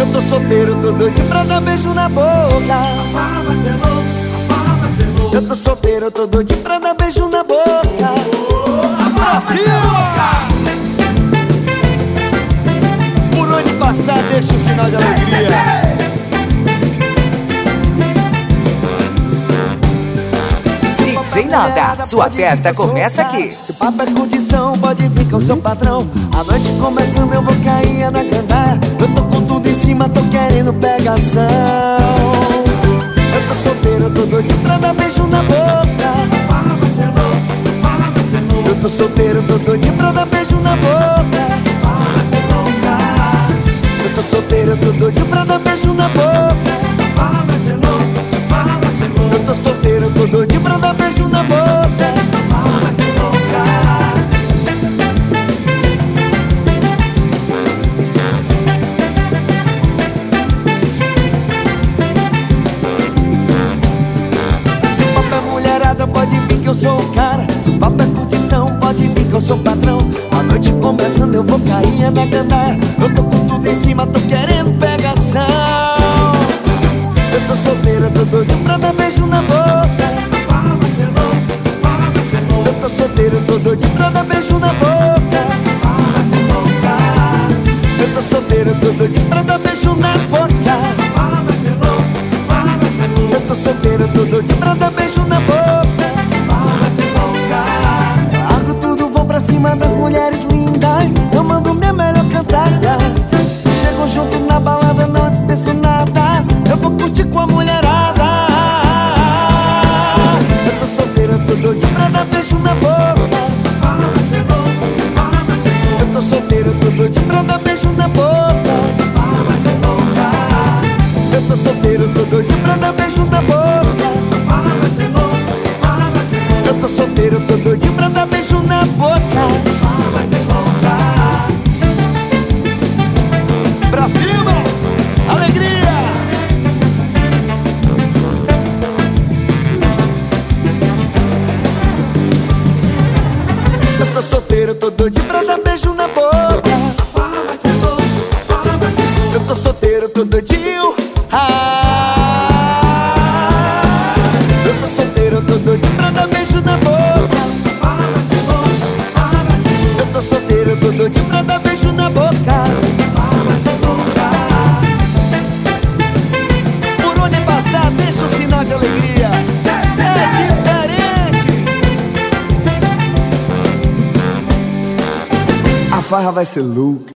Eu tô solteiro, tô doido pra dar beijo na boca. A farra vai ser louca, a farra vai ser louca. Eu tô solteiro, tô doido pra dar beijo na boca. Brasil! Por onde passar, deixa o sinal de alegria. DJ Nanda, sua festa começa aqui. Se o papo é curtição, pode vir com o seu patrão. A noite começando, eu vou cair na cantar. Eu tô com tudo em cima, tô querendo pegação. Eu tô solteiro, tô doido pra dar beijo na boca. A farra vai ser louca, a farra vai ser louca. Eu tô solteiro, tô doido pra dar beijo na boca. A farra vai ser louca. Eu tô solteiro, tô doido pra dar beijo na boca. A farra vai ser louca, a farra vai ser louca. Eu tô solteiro, tô doido pra dar beijo na boca. A farra vai ser louca. Se o papo é mulherada, pode vir que eu sou o cara. Se o papo é curtição, pode vir que eu sou o patrão. A noite começando, eu vou cair na cantar. Eu tô com tudo em cima, tô querendo pegação. Eu tô solteiro, tô doido pra dar beijo na boca. A farra vai ser louca, a farra vai ser louca. Eu tô solteiro, tô doido pra dar beijo na boca. A farra vai ser louca. Eu tô solteiro, tô doido pra dar beijo na boca. A farra vai ser louca, a farra vai ser louca. Eu tô solteiro, tô doido pra dar beijo na boca. A farra vai ser louca. Largo tudo, vou pra cima das mulheres lindas. Eu mando minha melhor cantada. Chego junto na balada, não dispenso nada. Eu vou curtir com a mulherada. Eu tô solteiro, tô doido pra dar beijo na boca. A farra vai ser louca, a farra vai ser louca. Eu tô solteiro, tô doido pra dar beijo na boca. A farra vai ser louca. Eu tô solteiro, tô doido pra dar beijo na boca. A farra vai ser louca, a farra vai ser louca. Eu tô solteiro, tô doido pra dar beijo na boca. A farra vai ser louca. Pra cima, alegria! Eu tô solteiro, tô doido pra dar beijo na boca. A farra vai ser louca, a farra vai ser louca. Eu tô solteiro, tô doidinho. Eu tô solteiro, tô doido pra dar beijo na boca. A farra vai ser louca, a farra vai ser louca. Eu tô solteiro, tô doido pra dar beijo na boca. A farra vai ser louca. Por onde passar, deixa o sinal de alegria. É diferente. A farra vai ser louca.